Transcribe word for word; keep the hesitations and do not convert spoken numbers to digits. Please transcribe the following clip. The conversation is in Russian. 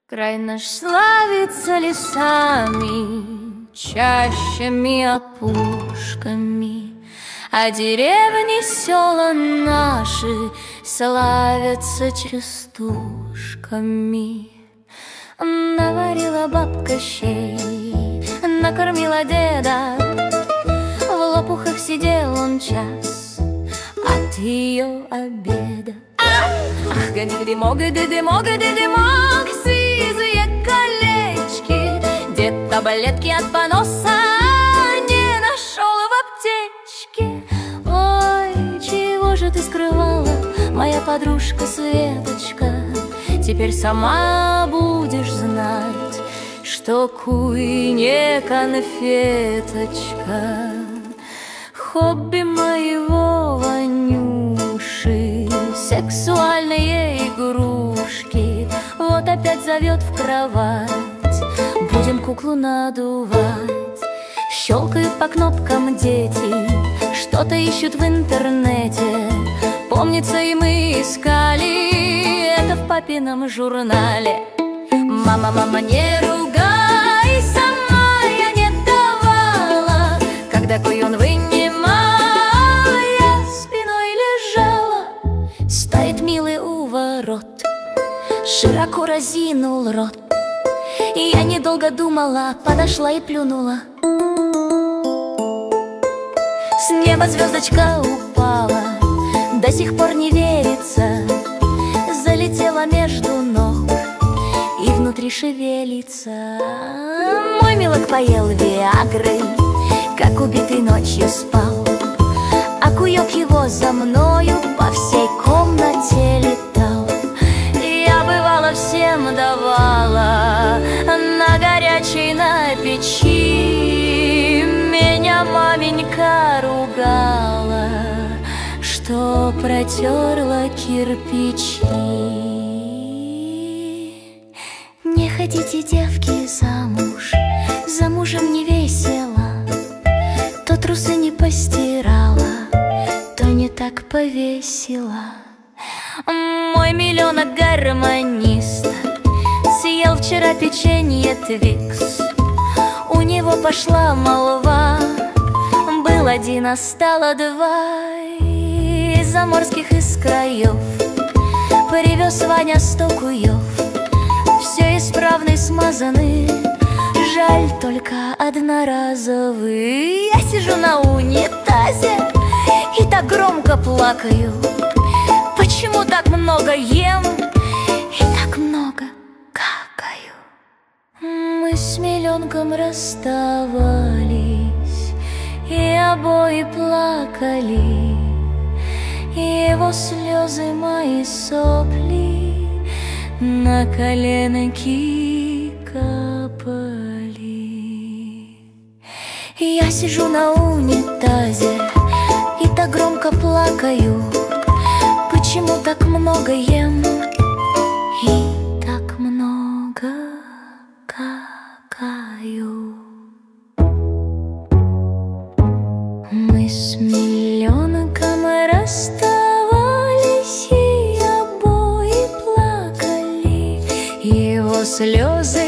Край наш славится лесами, чащами, опушками, а деревни, села наши славятся частушками. Наварила бабка щей, накормила деда, в лопухах сидел он час от ее обеда. Ах, гады-дымок, гады-дымок, гады-дымок, сизые колечки, дед таблетки от поноса не нашел в аптечке. Ой, чего же ты скрывала, моя подружка Светочка? Теперь сама будешь знать, что куй не конфеточка. Хобби моего Ванюши — сексуальные игрушки. Вот опять зовет в кровать, будем куклу надувать. Щелкают по кнопкам дети, что-то ищут в интернете. Помнится, и мы искали это в папином журнале. Мама, мама, не ругай, сама я не давала. Когда куй-он вынимал, я спиной лежала. Стоит милый у ворот, широко разинул рот. И я недолго думала, подошла и плюнула. С неба звездочка упала, до сих пор не верится. Залетела между ног и внутри шевелится. Мой милок поел виагры, как убитый ночью спал, а куёк его за мною по всей комнате летал. Я бывало всем давала на горячей, на печи. Меня маменька ругала, что протерла кирпичи. Не ходите, девки, замуж, за мужем не весело. То трусы не постирала, то не так повесила. Мой миллионок гармонист съел вчера печенье Твикс. У него пошла молва, был один, а стало два. Из заморских, из краев привез Ваня сто куев. Все исправны, смазаны, жаль только одноразовый. Я сижу на унитазе и так громко плакаю. Почему так много ем и так много какаю? Мы с миллионком расставались и обои плакали. Его слезы, мои сопли на коленки капали. Я сижу на унитазе и так громко плакаю. Почему так много ем и так много какаю? Мы с миллионком расставались и обои плакали. Его слезы